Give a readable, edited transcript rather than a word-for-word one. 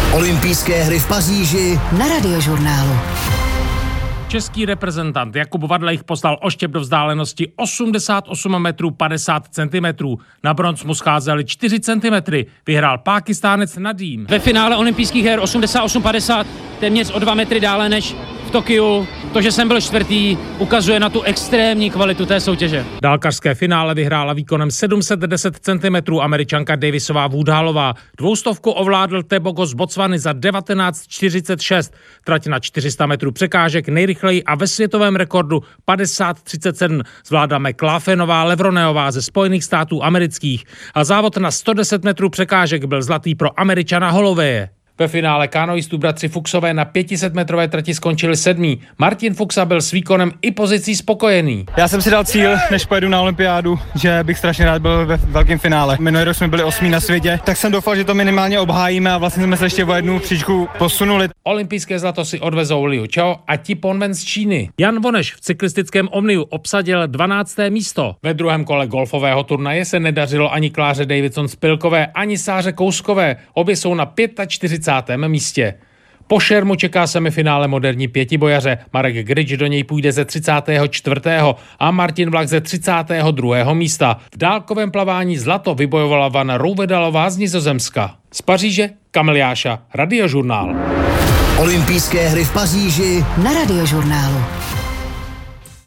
Olympijské hry v Paříži na Radiožurnálu. Český reprezentant Jakub Vadlejch poslal oštěp do vzdálenosti 88 metrů 50 cm. Na bronz mu scházely 4 cm. Vyhrál Pákistánec Nadím. Ve finále olympijských her 88-50, téměř o 2 metry dále než v Tokiu. To, že jsem byl čtvrtý, ukazuje na tu extrémní kvalitu té soutěže. Dálkařské finále vyhrála výkonem 710 cm Američanka Davisová Woodhallová. 200 ovládl Tebogo z Botswany za 19:46. Trať na 400 metrů překážek nejrychleji a ve světovém rekordu 50:37 zvládla McLaughlin Levroneová ze Spojených států amerických. A závod na 110 metrů překážek byl zlatý pro Američana Hollowaye. Ve finále kanoistů bratři Fuchsové na 500metrové trati skončili 7. Martin Fuchsa byl s výkonem i pozicí spokojený. Já jsem si dal cíl, než pojedu na olympiádu, že bych strašně rád byl ve velkém finále. Minulý rok jsme byli 8. na světě, tak jsem doufal, že to minimálně obhájíme a vlastně jsme se ještě o jednu příčku posunuli. Olympijské zlato si odvezou Liu Chao a Ti Ponven z Číny. Jan Voneš v cyklistickém Omniu obsadil 12. místo. Ve druhém kole golfového turnaje se nedařilo ani Kláře Davidson-Spilkové, ani Sáře Kouskové. Obě jsou na 45. místě. Po šermu čeká semifinále moderní pětibojaře. Marek Grič do něj půjde ze 34. a Martin Vlach ze 32. místa. V dálkovém plavání zlato vybojovala Van Rouvedalová z Nizozemska. Z Paříže Kamil Jáša, Radiožurnál. Olympijské hry v Paříži na Radiožurnálu.